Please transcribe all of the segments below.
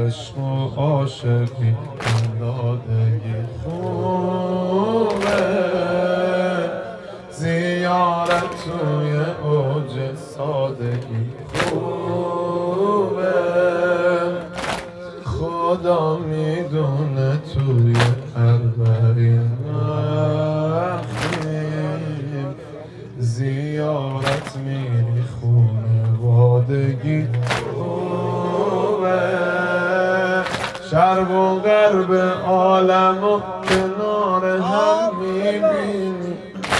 عشق و عاشقی دادگی خوبه، زیارت توی اوج سادگی خوبه. خدا میدونه توی اربعین وقتیم زیارت میری خونوادگی خوبه. شرق و غرب عالم و کنار هم میبینی،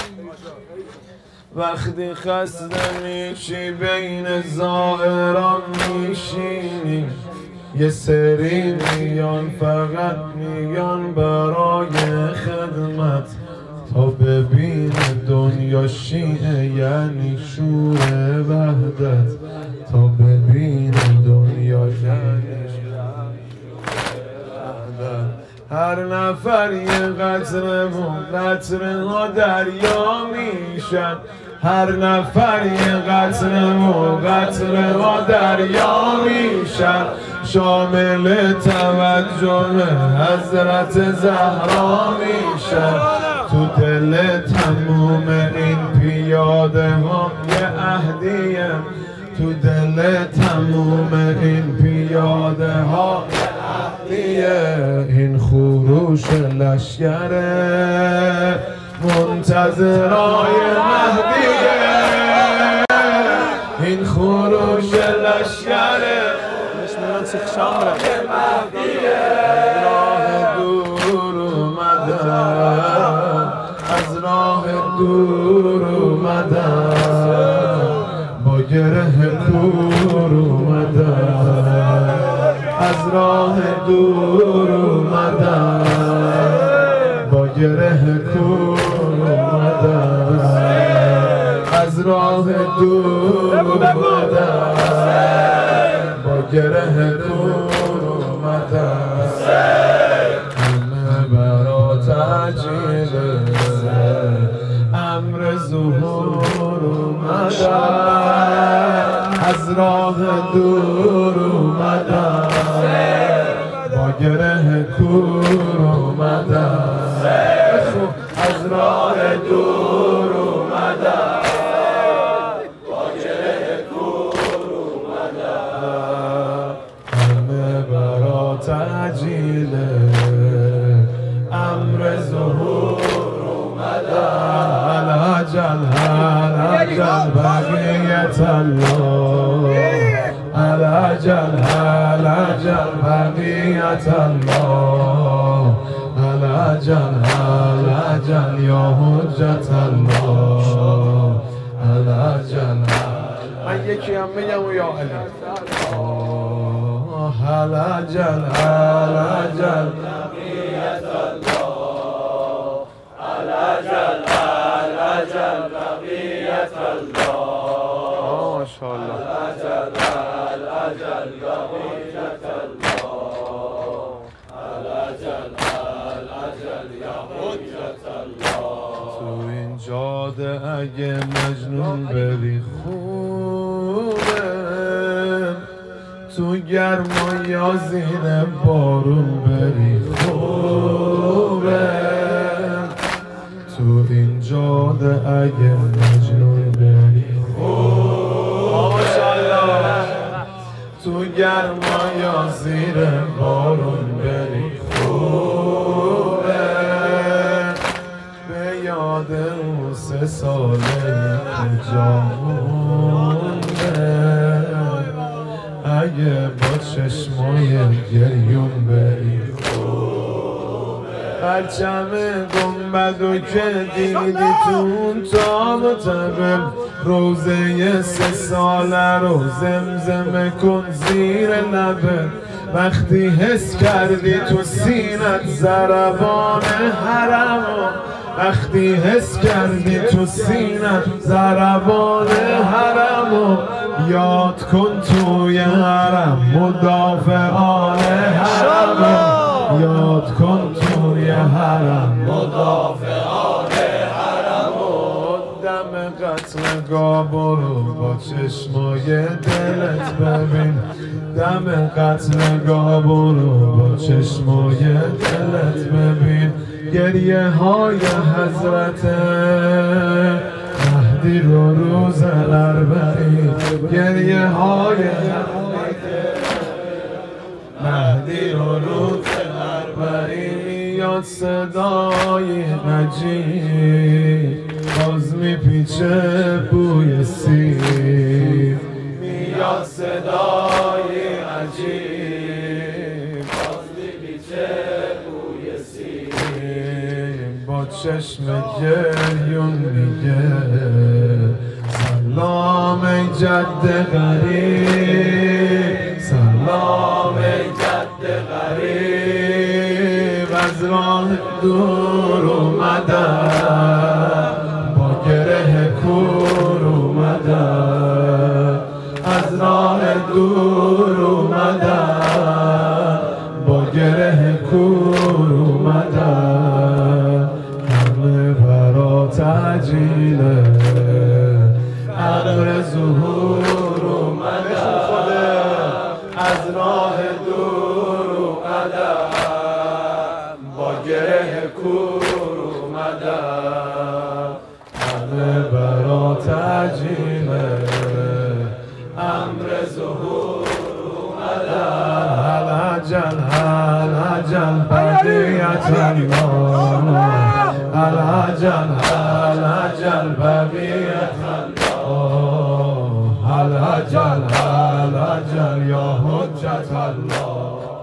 وقتی خسته میشی بین زائران میشینی. یه سری میان فقط میان برای خدمت، تا ببین دنیا شیعه یعنی شور وحدت، تا ببین دنیا یعنی هر نفر یه قطره و قطره ها دریا میشن، هر نفر یه قطره و قطره ها دریا میشن. شامل توجه حضرت زهرا میشن، تو دل تموم این پیاده ها یه عهدیه، تو دل تموم این پیاده ها این خروش لشکره منتظرای مهدیه، این خروش لشکره مهدیه. راه دور اومدن، از راه دور اومدن، با گره کور اومدن، از راه دور اومدن، با گره کور اومدن، از راه دور اومدن، با گره کور اومدن. همه برا تجیله امر ظهور اومدن، از راه دور اومدن، با گره کور اومدن، از راه دور اومدن، با گره کور اومدن. همه برا تجیله امر ظهور اومدن. العجل العجل بقیت الله، العجل العجل بقیت الله، العجل العجل یا حجت الله، العجل. من یکی هم میگم و یا علی. العجل العجل بقیت الله، العجل العجل بقیت الله، ماشاءالله. العجل العجل بقیت الله، العجل العجل بقیت الله. تو این جاده اگه مجنون بری خوبه، تو گرما یا زیر بارون بری خوبه. تو این جاده اگه مجنون بری خوبه، ماشاءالله. تو گرما یا زیر بارون بری خوبه. به یاد اون 3 ساله کجا مونده، اگه با چشمای گریون بری خوبه. پرچم گنبدو که دیدی تو اون تاب و تبل، روزه 3 ساله رو زمزمه کن زیر لبه. وقتی حس کردی تو سینت ضربان حرمو، وقتی حس کردی تو سینت ضربان حرمو، یاد کن توی حرم مدافعان حرمو، یاد کن توی حرم مدافعان حرمو. دم قتلگاه برو با چشمای دلت ببین دم قتلگاه برو با چشمای دلت ببین گریه های حضرت مهدی رو روز اربعین گریه های مهدی رو روز اربعین میاد صدای نجیب باز میپیچه بوی سیر میاد صدای عجیب باز میپیچه بوی سیر با چشم گریون میگه سلام ای جد غریب سلام ای جد غریب از راه دور اومدم با گره کور اومدم از راه دور اومدم با گره کور اومدم همه برا تعجیله امر ظهور اومدم از راه دور اومدم با گره کور اومدم همه برا تعجیله امر ظهور اومدم هل عجل بقیت الله هل عجل بقیت الله هل عجل یا حجت الله